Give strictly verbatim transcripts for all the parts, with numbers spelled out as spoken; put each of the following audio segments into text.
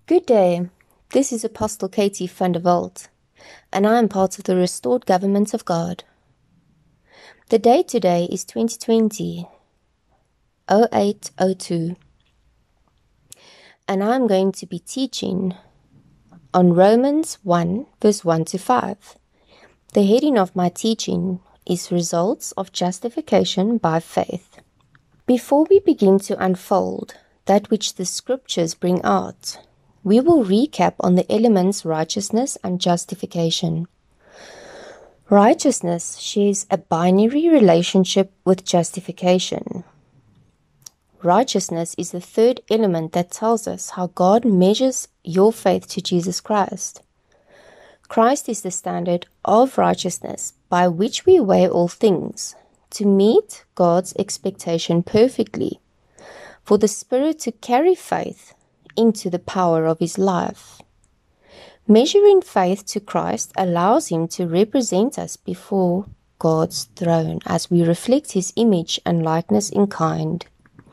Good day, this is Apostle Katie van der Walt, and I am part of the Restored Government of God. The date today is twenty twenty, oh eight oh two, and I am going to be teaching on Romans one, verse one to five. The heading of my teaching is Results of Justification by Faith. Before we begin to unfold that which the scriptures bring out, we will recap on the elements righteousness and justification. Righteousness shares a binary relationship with justification. Righteousness is the third element that tells us how God measures your faith to Jesus Christ. Christ is the standard of righteousness by which we weigh all things to meet God's expectation perfectly, for the Spirit to carry faith into the power of His life. Measuring faith to Christ allows Him to represent us before God's throne as we reflect His image and likeness in kind.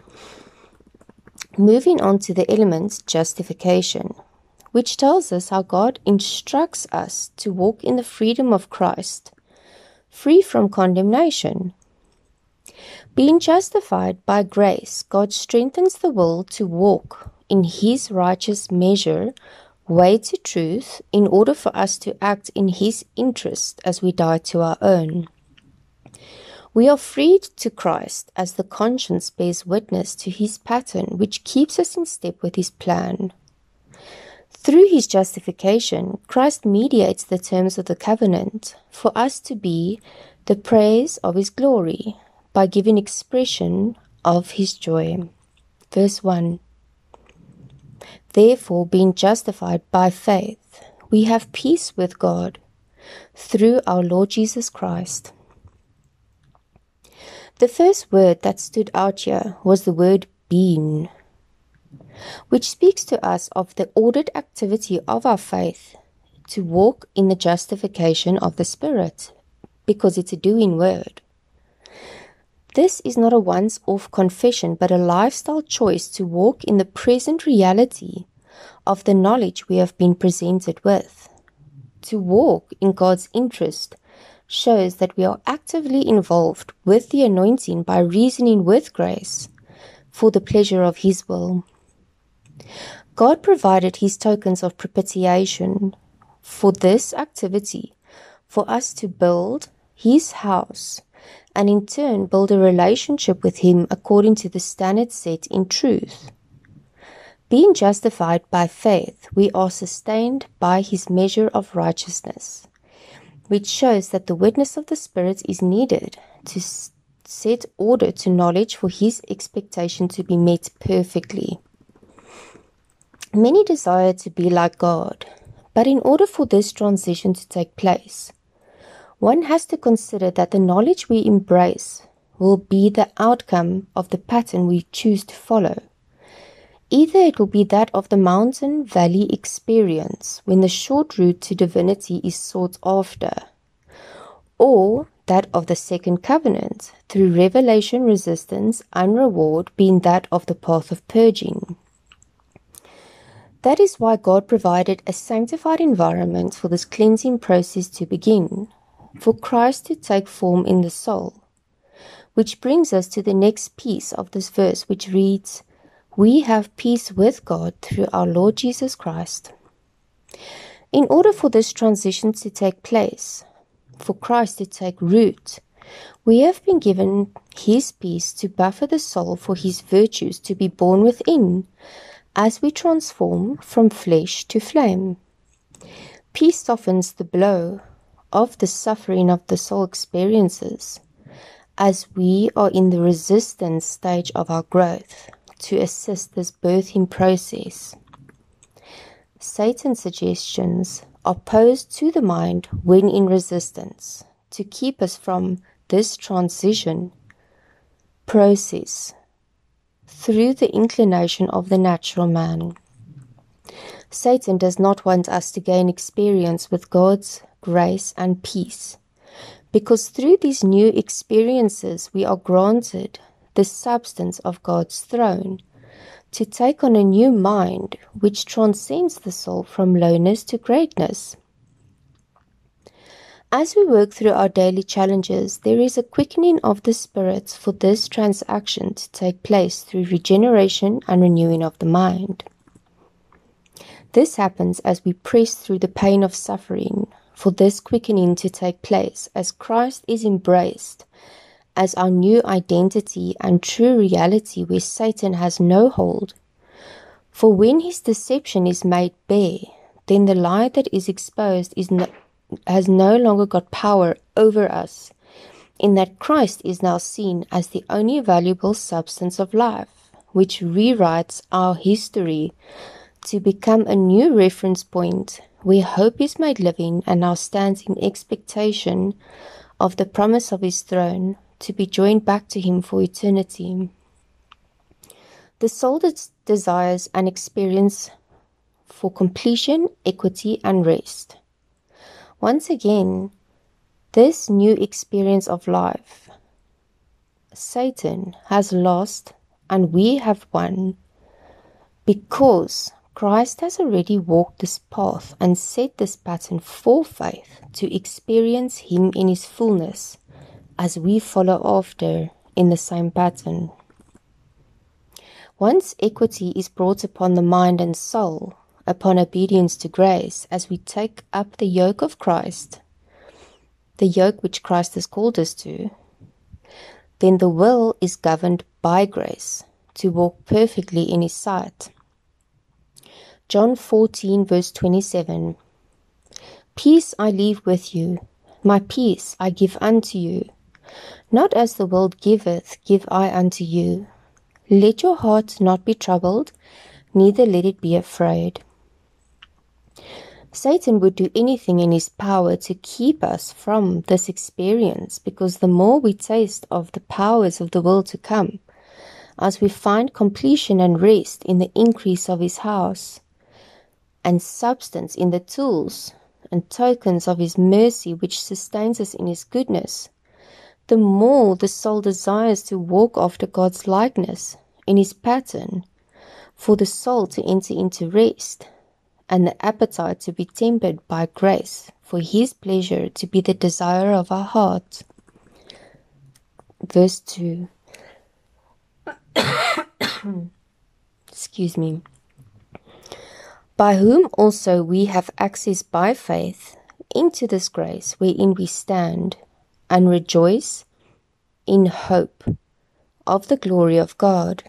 Moving on to the element justification, which tells us how God instructs us to walk in the freedom of Christ, free from condemnation. Being justified by grace, God strengthens the will to walk in His righteous measure, way to truth, in order for us to act in His interest as we die to our own. We are freed to Christ as the conscience bears witness to His pattern, which keeps us in step with His plan. Through His justification, Christ mediates the terms of the covenant for us to be the praise of His glory by giving expression of His joy. Verse one. Therefore, being justified by faith, we have peace with God through our Lord Jesus Christ. The first word that stood out here was the word being, which speaks to us of the ordered activity of our faith to walk in the justification of the Spirit, because it's a doing word. This is not a once-off confession, but a lifestyle choice to walk in the present reality of the knowledge we have been presented with. To walk in God's interest shows that we are actively involved with the anointing by reasoning with grace for the pleasure of His will. God provided His tokens of propitiation for this activity, for us to build His house and in turn build a relationship with Him according to the standard set in truth. Being justified by faith, we are sustained by His measure of righteousness, which shows that the witness of the Spirit is needed to set order to knowledge for His expectation to be met perfectly. Many desire to be like God, but in order for this transition to take place, one has to consider that the knowledge we embrace will be the outcome of the pattern we choose to follow. Either it will be that of the mountain valley experience when the short route to divinity is sought after, or that of the second covenant through revelation resistance and reward being that of the path of purging. That is why God provided a sanctified environment for this cleansing process to begin, for Christ to take form in the soul. Which brings us to the next piece of this verse, which reads, we have peace with God through our Lord Jesus Christ. In order for this transition to take place, for Christ to take root, we have been given His peace to buffer the soul for His virtues to be born within, as we transform from flesh to flame. Peace softens the blow of the suffering of the soul experiences, as we are in the resistance stage of our growth, to assist this birthing process. Satan's suggestions are posed to the mind when in resistance, to keep us from this transition process through the inclination of the natural man. Satan does not want us to gain experience with God's grace and peace, because through these new experiences we are granted the substance of God's throne, to take on a new mind which transcends the soul from lowness to greatness. As we work through our daily challenges, there is a quickening of the spirit for this transaction to take place through regeneration and renewing of the mind. This happens as we press through the pain of suffering, for this quickening to take place as Christ is embraced as our new identity and true reality where Satan has no hold. For when his deception is made bare, then the lie that is exposed is no has no longer got power over us, in that Christ is now seen as the only valuable substance of life, which rewrites our history to become a new reference point where hope is made living and now stands in expectation of the promise of his throne to be joined back to him for eternity. The soul that desires an experience for completion, equity, and rest. Once again, this new experience of life, Satan has lost and we have won, because Christ has already walked this path and set this pattern for faith to experience him in his fullness as we follow after in the same pattern. Once equity is brought upon the mind and soul, upon obedience to grace, as we take up the yoke of Christ, the yoke which Christ has called us to, then the will is governed by grace to walk perfectly in his sight. John fourteen verse twenty-seven. Peace I leave with you, my peace I give unto you. Not as the world giveth, give I unto you. Let your heart not be troubled, neither let it be afraid. Satan would do anything in his power to keep us from this experience, because the more we taste of the powers of the world to come, as we find completion and rest in the increase of his house, and substance in the tools and tokens of his mercy which sustains us in his goodness, the more the soul desires to walk after God's likeness in his pattern, for the soul to enter into rest, and the appetite to be tempered by grace, for his pleasure to be the desire of our heart. Verse two. Excuse me. By whom also we have access by faith into this grace wherein we stand, and rejoice in hope of the glory of God.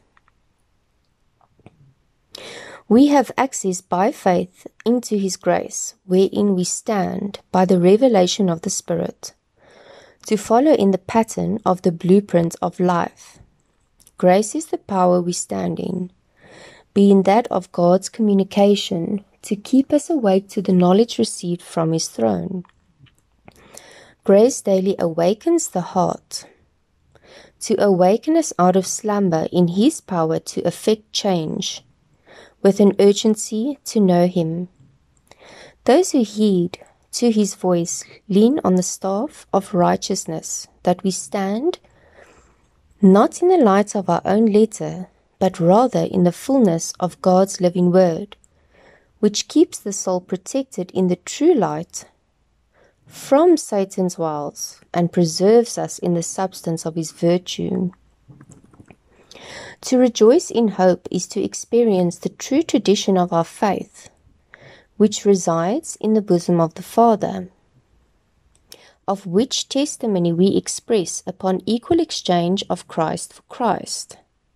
We have access by faith into his grace, wherein we stand by the revelation of the Spirit, to follow in the pattern of the blueprint of life. Grace is the power we stand in, being that of God's communication, to keep us awake to the knowledge received from his throne. Grace daily awakens the heart, to awaken us out of slumber in his power to effect change, with an urgency to know him. Those who heed to his voice lean on the staff of righteousness, that we stand not in the light of our own letter, but rather in the fullness of God's living word, which keeps the soul protected in the true light from Satan's wiles, and preserves us in the substance of his virtue. To rejoice in hope is to experience the true tradition of our faith, which resides in the bosom of the Father, of which testimony we express upon equal exchange of Christ for Christ.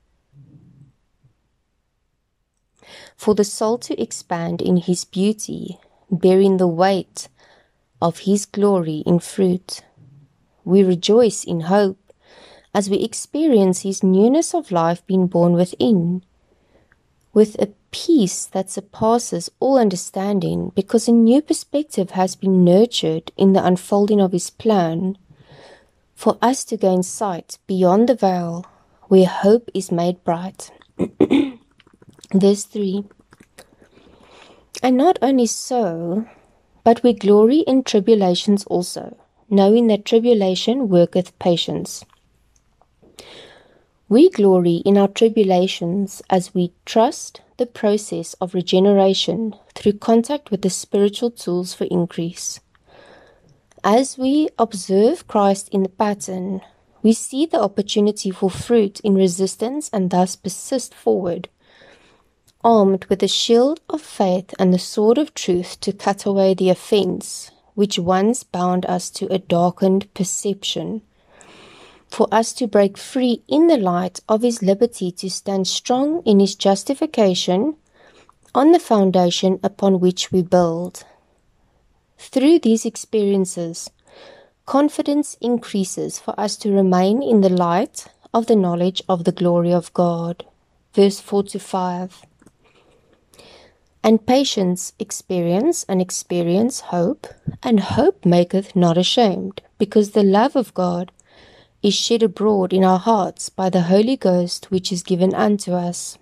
For the soul to expand in his beauty, bearing the weight of his glory in fruit. We rejoice in hope as we experience his newness of life being born within, with a peace that surpasses all understanding, because a new perspective has been nurtured in the unfolding of his plan, for us to gain sight beyond the veil, where hope is made bright. Verse three. And not only so, but we glory in tribulations also, knowing that tribulation worketh patience. We glory in our tribulations as we trust the process of regeneration through contact with the spiritual tools for increase. As we observe Christ in the pattern, we see the opportunity for fruit in resistance and thus persist forward, armed with the shield of faith and the sword of truth to cut away the offense which once bound us to a darkened perception, for us to break free in the light of his liberty to stand strong in his justification on the foundation upon which we build. Through these experiences, confidence increases for us to remain in the light of the knowledge of the glory of God. Verse four to five. And patience experience, and experience hope, and hope maketh not ashamed, because the love of God is shed abroad in our hearts by the Holy Ghost which is given unto us.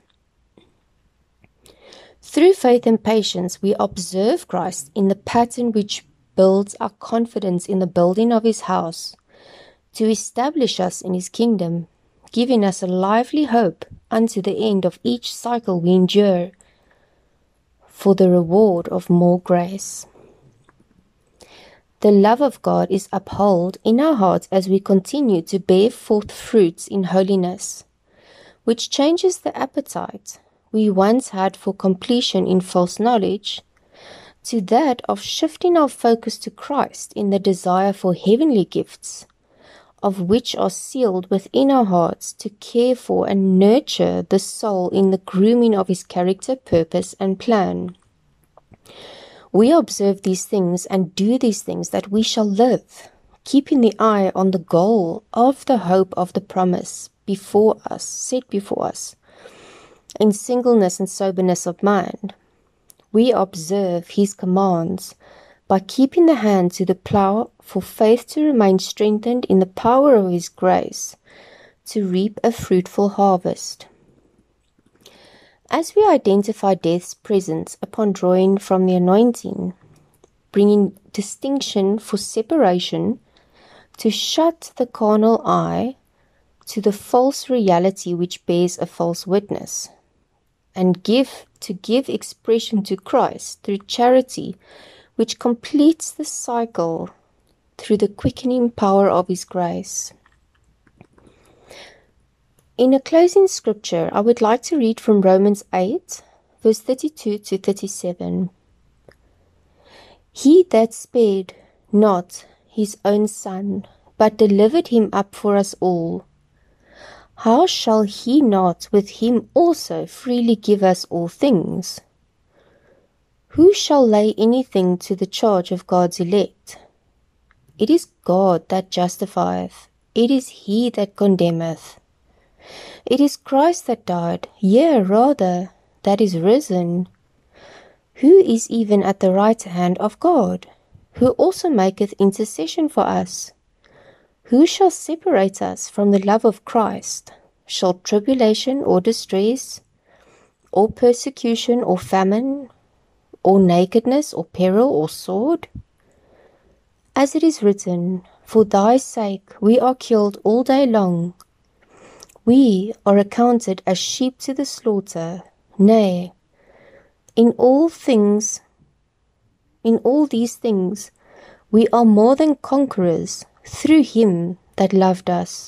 Through faith and patience we observe Christ in the pattern which builds our confidence in the building of his house, to establish us in his kingdom, giving us a lively hope unto the end of each cycle we endure, for the reward of more grace. The love of God is upheld in our hearts as we continue to bear forth fruits in holiness, which changes the appetite we once had for completion in false knowledge, to that of shifting our focus to Christ in the desire for heavenly gifts, of which are sealed within our hearts to care for and nurture the soul in the grooming of his character, purpose, and plan. We observe these things and do these things that we shall live, keeping the eye on the goal of the hope of the promise before us, set before us, in singleness and soberness of mind. We observe his commands by keeping the hand to the plough, for faith to remain strengthened in the power of his grace, to reap a fruitful harvest. As we identify death's presence upon drawing from the anointing, bringing distinction for separation, to shut the carnal eye to the false reality which bears a false witness, and give to give expression to Christ through charity, which completes the cycle through the quickening power of his grace. In a closing scripture, I would like to read from Romans eight, verse thirty-two to thirty-seven. He that spared not his own son, but delivered him up for us all, how shall he not with him also freely give us all things? Who shall lay anything to the charge of God's elect? It is God that justifieth, it is he that condemneth. It is Christ that died, yea, rather, that is risen, who is even at the right hand of God, who also maketh intercession for us. Who shall separate us from the love of Christ? Shall tribulation or distress, or persecution or famine, or nakedness or peril or sword? As it is written, for thy sake we are killed all day long. We are accounted as sheep to the slaughter. Nay, in all things, in all these things, we are more than conquerors through him that loved us.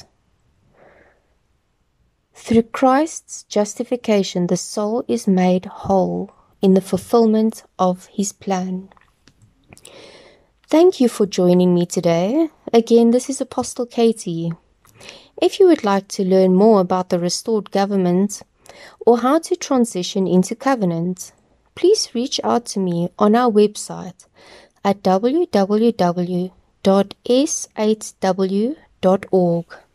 Through Christ's justification, the soul is made whole in the fulfillment of his plan. Thank you for joining me today. Again, this is Apostle Katie. If you would like to learn more about the restored government or how to transition into covenant, please reach out to me on our website at w w w dot s eight w dot org.